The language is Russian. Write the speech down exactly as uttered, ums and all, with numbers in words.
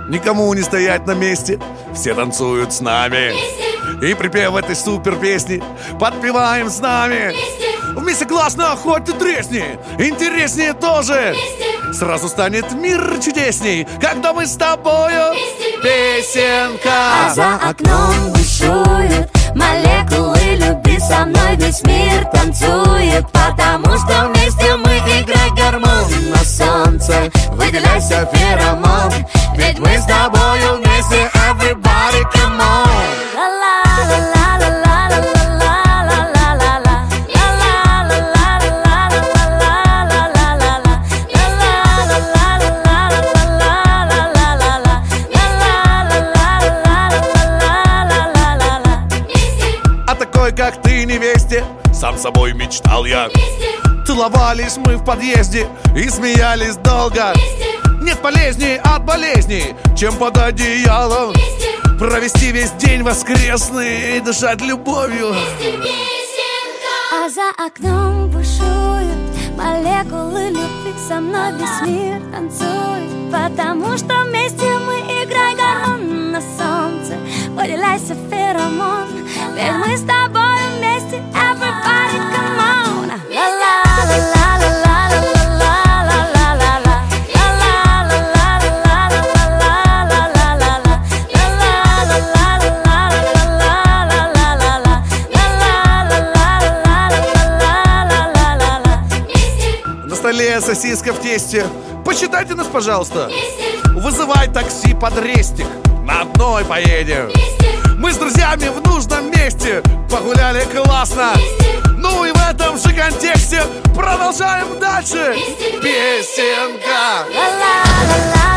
никому не стоять на месте. Все танцуют с нами и припев этой супер песни подпеваем с нами. Вместе классно, хоть ты тресни, интереснее тоже. Сразу станет мир чудесней, когда мы с тобою. Песенка. А за окном бушуют молекулы любви, со мной весь мир танцует, потому что вместе мы играем гормон на солнце. Выделяйся, феромон, ведь мы с тобою вместе. Everybody, come on. Как ты невесте, сам собой мечтал я. Целовались мы в подъезде и смеялись долго. Нет полезней от болезней, чем под одеялом провести весь день воскресный и дышать любовью. А за окном бушуют молекулы любви, со мной весь мир танцует, потому что вместе мы играем гормон на солнце. Выделяйся, феромон, ведь мы с тобой вместе. Everybody, come on. На столе сосиска в тесте. Посчитайте нас, пожалуйста. Вызывай такси под рестик, на одной поедем. Мы с друзьями в нужном месте погуляли классно. Ну и в этом же контексте продолжаем дальше. Песенка.